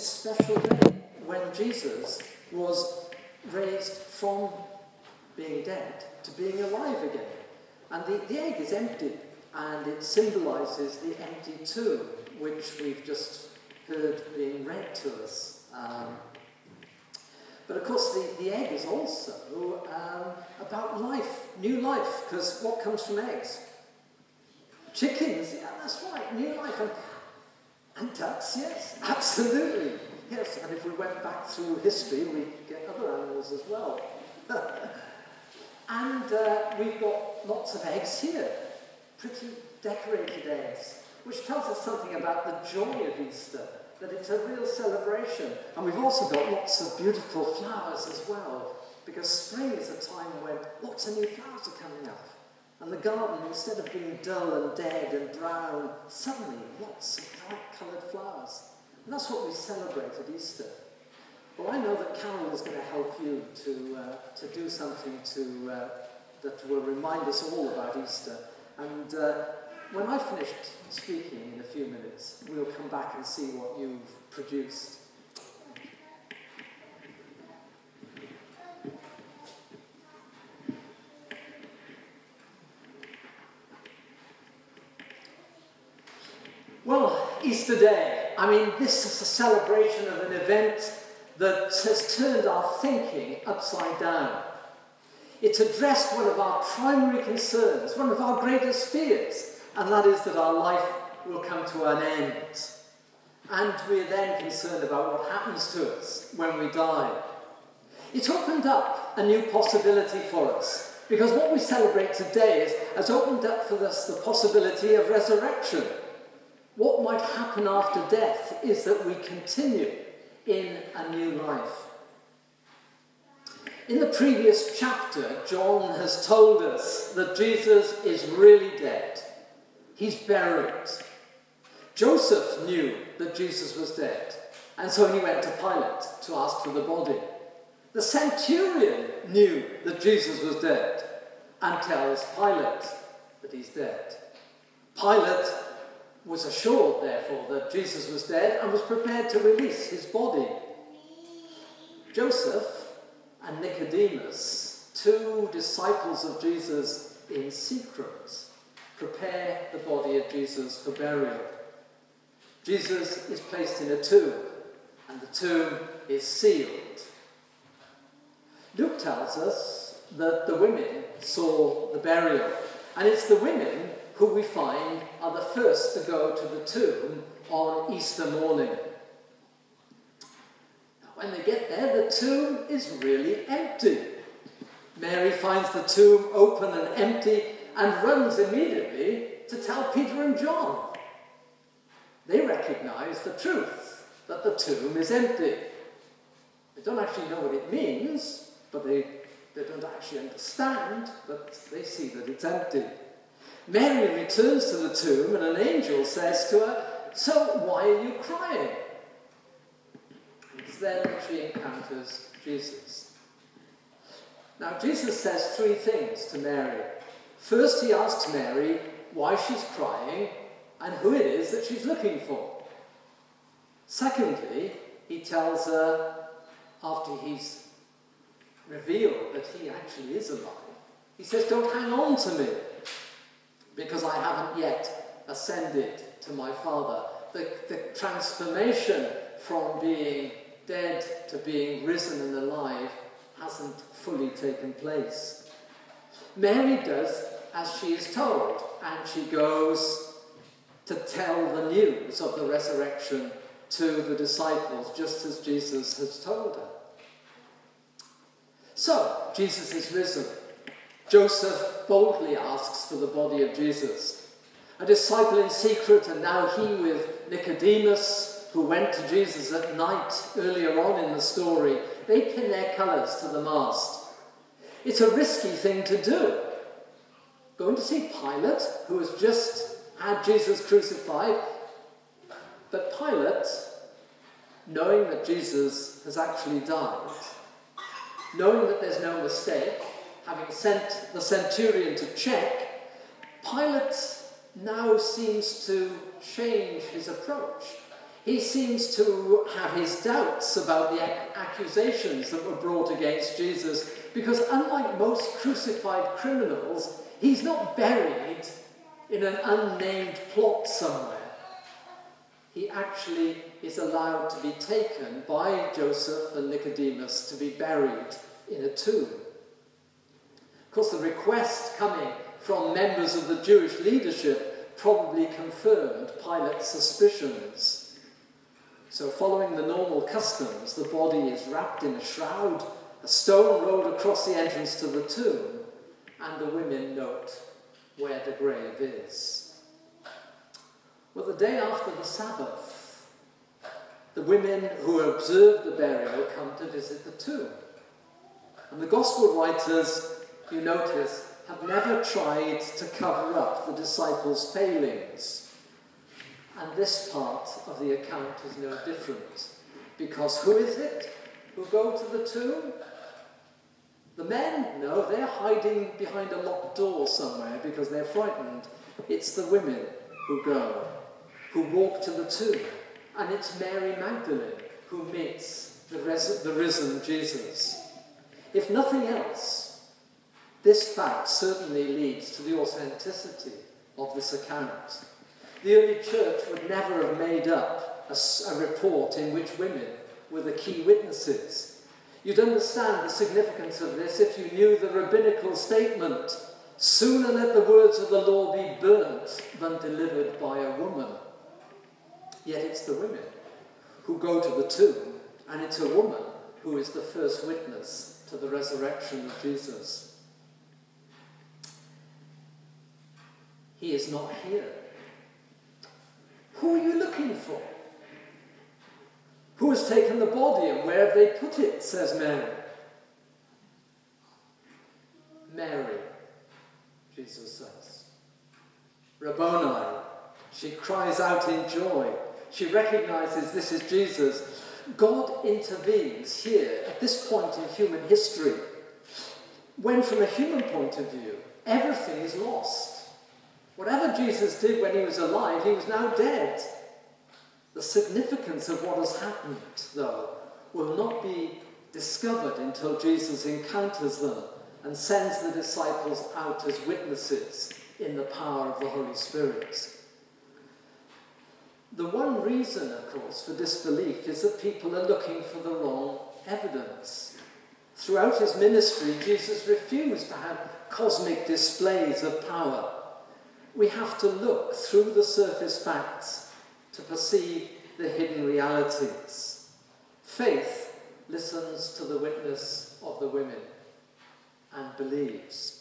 this special day when Jesus was raised from being dead to being alive again. And the egg is empty, and it symbolises the empty tomb, which we've just heard being read to us. But of course, the egg is also about life, new life, because what comes from eggs? Chickens, yeah, that's right, new life. And ducks, yes, absolutely. Yes, and if we went back through history, we'd get other animals as well. And we've got lots of eggs here, pretty decorated eggs, which tells us something about the joy of Easter, that it's a real celebration. And we've also got lots of beautiful flowers as well, because spring is a time when lots of new flowers are coming up. And the garden, instead of being dull and dead and brown, suddenly lots of bright-coloured flowers. And that's what we celebrate at Easter. Well, I know that Carol is going to help you to do something that will remind us all about Easter. And when I've finished speaking in a few minutes, we'll come back and see what you've produced. Well, Easter Day, I mean, this is a celebration of an event that has turned our thinking upside down. It's addressed one of our primary concerns, one of our greatest fears, and that is that our life will come to an end. And we're then concerned about what happens to us when we die. It opened up a new possibility for us, because what we celebrate today has opened up for us the possibility of resurrection. What might happen after death is that we continue in a new life. In the previous chapter, John has told us that Jesus is really dead. He's buried. Joseph knew that Jesus was dead, and so he went to Pilate to ask for the body. The centurion knew that Jesus was dead and tells Pilate that he's dead. Pilate was assured, therefore, that Jesus was dead and was prepared to release his body. Joseph and Nicodemus, two disciples of Jesus in secret, prepare the body of Jesus for burial. Jesus is placed in a tomb, and the tomb is sealed. Luke tells us that the women saw the burial, and it's the women who we find are the first to go to the tomb on Easter morning. Now, when they get there, the tomb is really empty. Mary finds the tomb open and empty and runs immediately to tell Peter and John. They recognize the truth, that the tomb is empty. They don't actually know what it means, but they don't actually understand, but they see that it's empty. Mary returns to the tomb and an angel says to her, "So why are you crying?" It's then that she encounters Jesus. Now Jesus says three things to Mary. First, he asks Mary why she's crying and who it is that she's looking for. Secondly, he tells her, after he's revealed that he actually is alive, he says, "Don't hang on to me, because I haven't yet ascended to my Father." The transformation from being dead to being risen and alive hasn't fully taken place. Mary does as she is told, and she goes to tell the news of the resurrection to the disciples, just as Jesus has told her. So, Jesus is risen. Joseph boldly asks for the body of Jesus. A disciple in secret, and now he with Nicodemus, who went to Jesus at night earlier on in the story, they pin their colours to the mast. It's a risky thing to do. Going to see Pilate, who has just had Jesus crucified, but Pilate, knowing that Jesus has actually died, knowing that there's no mistake, having sent the centurion to check, Pilate now seems to change his approach. He seems to have his doubts about the accusations that were brought against Jesus, because unlike most crucified criminals, he's not buried in an unnamed plot somewhere. He actually is allowed to be taken by Joseph and Nicodemus to be buried in a tomb. Of course, the request coming from members of the Jewish leadership probably confirmed Pilate's suspicions. So following the normal customs, the body is wrapped in a shroud, a stone rolled across the entrance to the tomb, and the women note where the grave is. Well, the day after the Sabbath, the women who observed the burial come to visit the tomb. And the Gospel writers, you notice, have never tried to cover up the disciples' failings. And this part of the account is no different. Because who is it who go to the tomb? The men? No, they're hiding behind a locked door somewhere because they're frightened. It's the women who go, who walk to the tomb. And it's Mary Magdalene who meets the risen Jesus. If nothing else, this fact certainly leads to the authenticity of this account. The early church would never have made up a report in which women were the key witnesses. You'd understand the significance of this if you knew the rabbinical statement, "Sooner let the words of the law be burnt than delivered by a woman." Yet it's the women who go to the tomb, and it's a woman who is the first witness to the resurrection of Jesus. He is not here. Who are you looking for? Who has taken the body and where have they put it, says Mary. Mary, Jesus says. Rabboni, she cries out in joy. She recognizes this is Jesus. God intervenes here at this point in human history, when from a human point of view, everything is lost. Whatever Jesus did when he was alive, he was now dead. The significance of what has happened, though, will not be discovered until Jesus encounters them and sends the disciples out as witnesses in the power of the Holy Spirit. The one reason, of course, for disbelief is that people are looking for the wrong evidence. Throughout his ministry, Jesus refused to have cosmic displays of power. We have to look through the surface facts to perceive the hidden realities. Faith listens to the witness of the women and believes.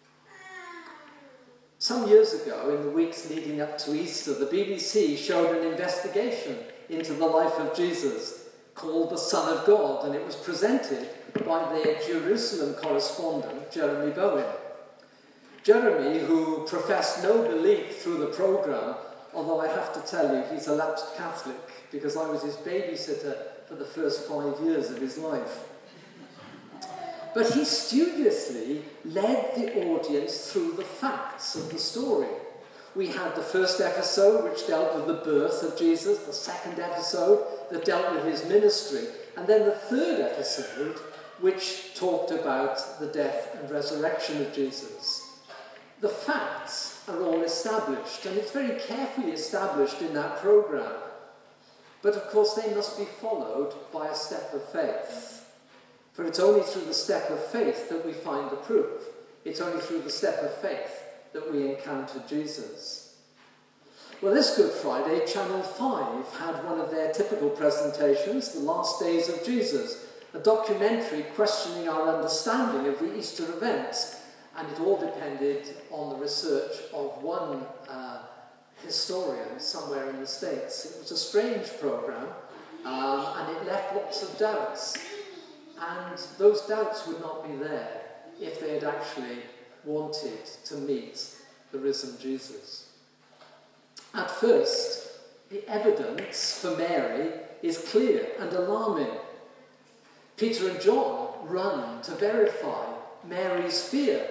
Some years ago, in the weeks leading up to Easter, the BBC showed an investigation into the life of Jesus called The Son of God, and it was presented by their Jerusalem correspondent, Jeremy Bowen. Jeremy, who professed no belief through the programme, although I have to tell you he's a lapsed Catholic because I was his babysitter for the first 5 years of his life. But he studiously led the audience through the facts of the story. We had the first episode, which dealt with the birth of Jesus, the second episode that dealt with his ministry, and then the third episode, which talked about the death and resurrection of Jesus. The facts are all established, and it's very carefully established in that programme. But of course they must be followed by a step of faith. For it's only through the step of faith that we find the proof. It's only through the step of faith that we encounter Jesus. Well, this Good Friday, Channel 5 had one of their typical presentations, The Last Days of Jesus, a documentary questioning our understanding of the Easter events. And it all depended on the research of one historian somewhere in the States. It was a strange programme, and it left lots of doubts. And those doubts would not be there if they had actually wanted to meet the risen Jesus. At first, the evidence for Mary is clear and alarming. Peter and John run to verify Mary's fear.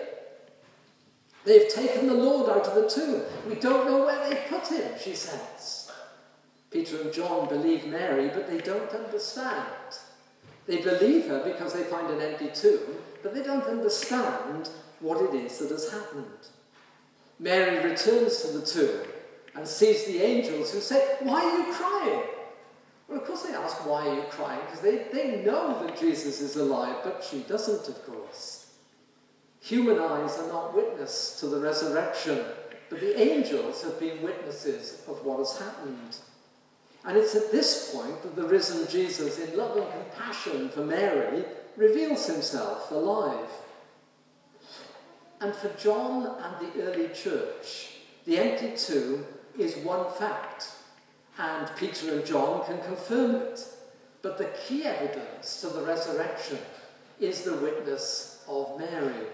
They've taken the Lord out of the tomb. We don't know where they've put him, she says. Peter and John believe Mary, but they don't understand. They believe her because they find an empty tomb, but they don't understand what it is that has happened. Mary returns to the tomb and sees the angels who say, "Why are you crying?" Well, of course they ask, "Why are you crying?" Because they know that Jesus is alive, but she doesn't, of course. Human eyes are not witness to the resurrection, but the angels have been witnesses of what has happened. And it's at this point that the risen Jesus, in love and compassion for Mary, reveals himself alive. And for John and the early church, the empty tomb is one fact, and Peter and John can confirm it. But the key evidence to the resurrection is the witness of Mary.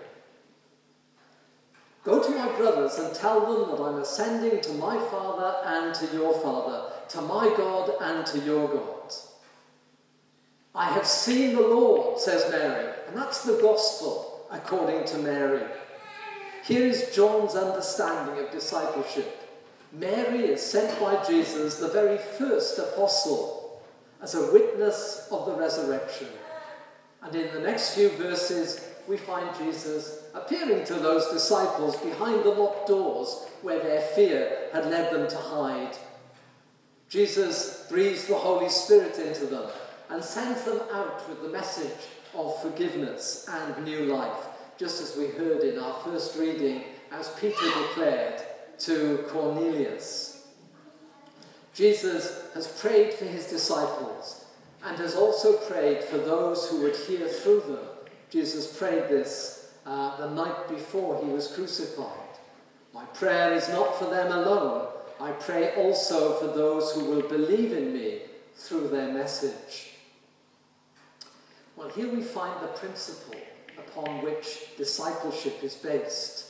"Go to my brothers and tell them that I'm ascending to my Father and to your Father, to my God and to your God." "I have seen the Lord," says Mary, and that's the gospel according to Mary. Here is John's understanding of discipleship. Mary is sent by Jesus, the very first apostle, as a witness of the resurrection. And in the next few verses, we find Jesus appearing to those disciples behind the locked doors where their fear had led them to hide. Jesus breathes the Holy Spirit into them and sends them out with the message of forgiveness and new life, just as we heard in our first reading as Peter declared to Cornelius. Jesus has prayed for his disciples and has also prayed for those who would hear through them. Jesus prayed this the night before he was crucified. "My prayer is not for them alone. I pray also for those who will believe in me through their message." Well, here we find the principle upon which discipleship is based.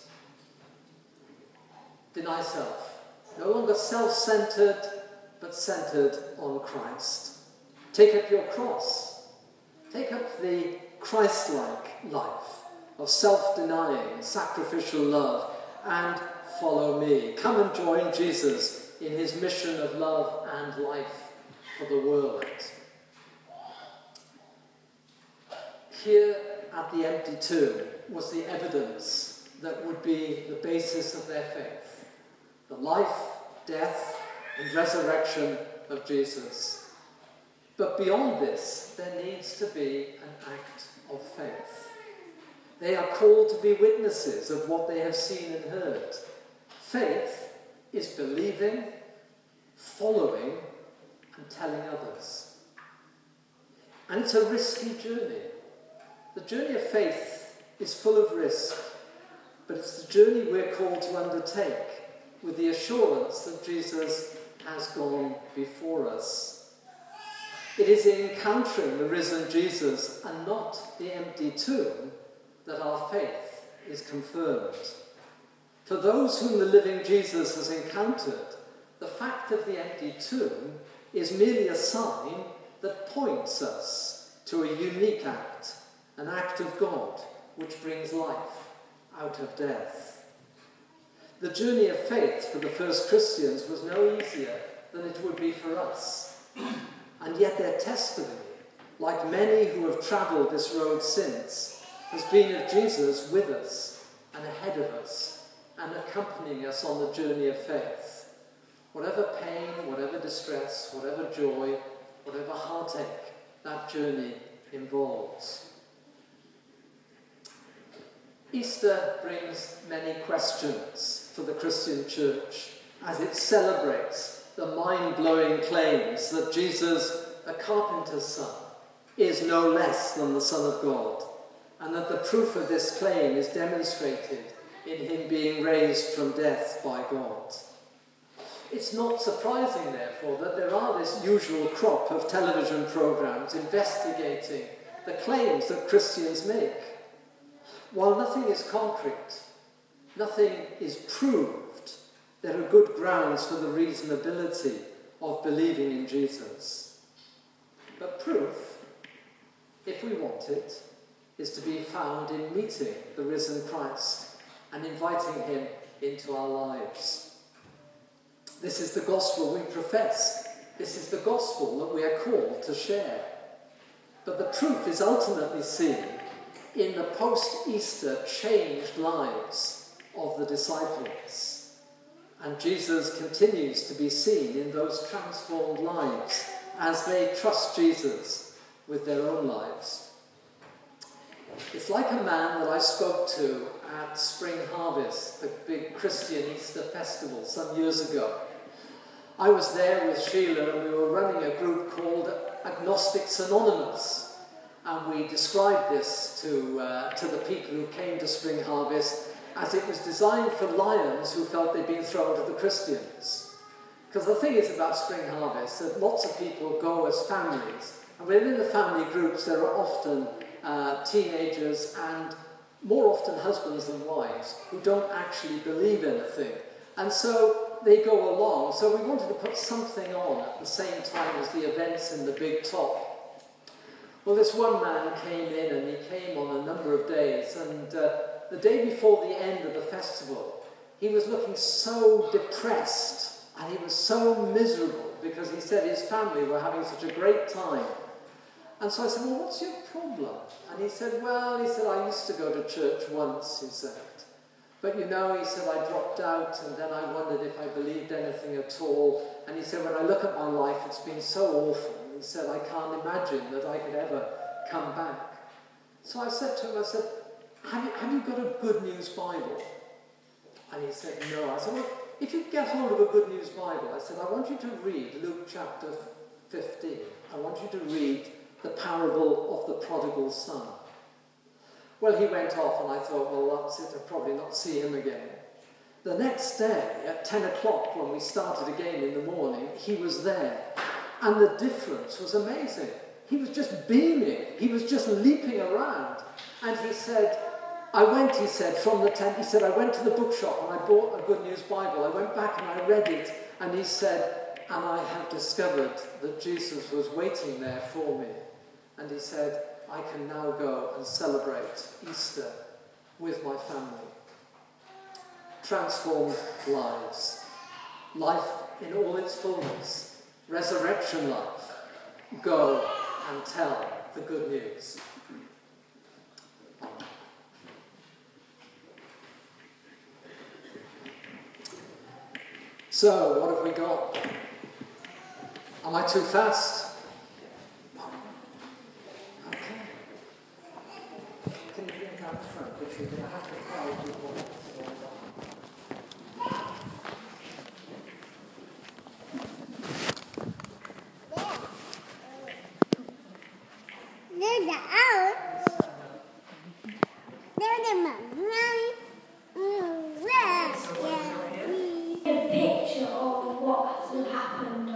Deny self. No longer self-centered, but centered on Christ. Take up your cross. Take up the Christ-like life of self-denying, sacrificial love, and follow me. Come and join Jesus in his mission of love and life for the world. Here at the empty tomb was the evidence that would be the basis of their faith: the life, death, and resurrection of Jesus. But beyond this, there needs to be an act of faith. They are called to be witnesses of what they have seen and heard. Faith is believing, following, and telling others. And it's a risky journey. The journey of faith is full of risk, but it's the journey we're called to undertake with the assurance that Jesus has gone before us. It is in encountering the risen Jesus and not the empty tomb that our faith is confirmed. For those whom the living Jesus has encountered, the fact of the empty tomb is merely a sign that points us to a unique act, an act of God which brings life out of death. The journey of faith for the first Christians was no easier than it would be for us. And yet their testimony, like many who have travelled this road since, has been of Jesus with us and ahead of us and accompanying us on the journey of faith. Whatever pain, whatever distress, whatever joy, whatever heartache that journey involves. Easter brings many questions for the Christian church as it celebrates the mind-blowing claims that Jesus, the carpenter's son, is no less than the Son of God, and that the proof of this claim is demonstrated in him being raised from death by God. It's not surprising, therefore, that there are this usual crop of television programs investigating the claims that Christians make. While nothing is concrete, nothing is proved, there are good grounds for the reasonability of believing in Jesus. But proof, if we want it, is to be found in meeting the risen Christ and inviting him into our lives. This is the gospel we profess This is the gospel that we are called to share. But the proof is ultimately seen in the post-Easter changed lives of the disciples. And Jesus continues to be seen in those transformed lives as they trust Jesus with their own lives. It's like a man that I spoke to at Spring Harvest, the big Christian Easter festival some years ago. I was there with Sheila and we were running a group called Agnostics Anonymous. And we described this to the people who came to Spring Harvest as it was designed for lions who felt they'd been thrown to the Christians. Because the thing is about Spring Harvest that lots of people go as families. And within the family groups there are often teenagers and more often husbands than wives who don't actually believe anything. And so they go along. So we wanted to put something on at the same time as the events in the big top. Well, this one man came in and he came on a number of days, and the day before the end of the festival, he was looking so depressed and he was so miserable because he said his family were having such a great time. And so I said, well, what's your problem? And he said, well, I used to go to church once, he said. But he said, I dropped out and then I wondered if I believed anything at all. And he said, when I look at my life, it's been so awful. He said, I can't imagine that I could ever come back. So I said to him, have you got a Good News Bible? And he said, no. I said, well, if you get hold of a Good News Bible, I said, I want you to read Luke chapter 15. I want you to read the parable of the prodigal son. Well, he went off and I thought, well, that's it, I'll probably not see him again. The next day, at 10 o'clock, when we started again in the morning, he was there. And the difference was amazing. He was just beaming. He was just leaping around. And he said, from the tent, he said, I went to the bookshop and I bought a Good News Bible. I went back and I read it. And he said, and I have discovered that Jesus was waiting there for me. And he said, I can now go and celebrate Easter with my family. Transformed lives. Life in all its fullness. Resurrection life. Go and tell the good news. So, what have we got? Am I too fast? Which you're going to have to tell people what's going A picture of what will happen